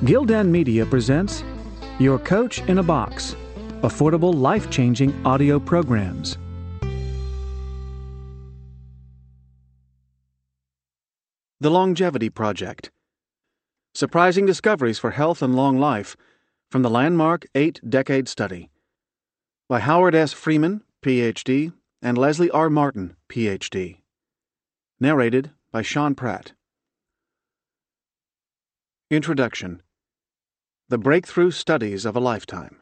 Gildan Media presents Your Coach in a Box, affordable, life-changing audio programs. The Longevity Project. Surprising discoveries for health and long life from the landmark 8-decade study. By Howard S. Freeman, Ph.D., and Leslie R. Martin, Ph.D. Narrated by Sean Pratt. Introduction. The Breakthrough Studies of a Lifetime.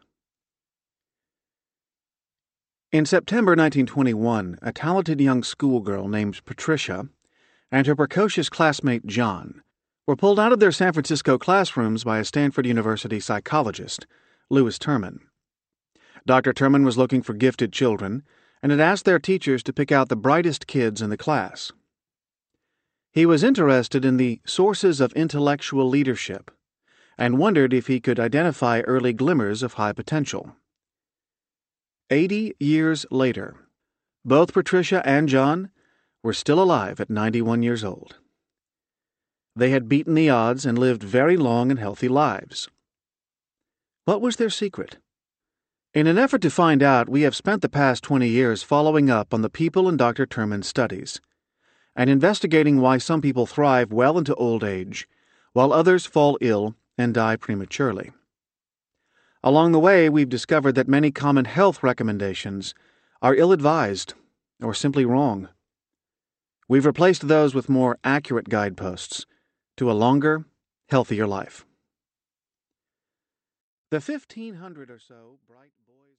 In September 1921, a talented young schoolgirl named Patricia and her precocious classmate John were pulled out of their San Francisco classrooms by a Stanford University psychologist, Lewis Terman. Dr. Terman was looking for gifted children and had asked their teachers to pick out the brightest kids in the class. He was interested in the sources of intellectual leadership and wondered if he could identify early glimmers of high potential. 80 years later, both Patricia and John were still alive at 91 years old. They had beaten the odds and lived very long and healthy lives. What was their secret? In an effort to find out, we have spent the past 20 years following up on the people in Dr. Terman's studies and investigating why some people thrive well into old age, while others fall ill and die prematurely. Along the way, we've discovered that many common health recommendations are ill-advised or simply wrong. We've replaced those with more accurate guideposts to a longer, healthier life. The 1,500 or so bright boys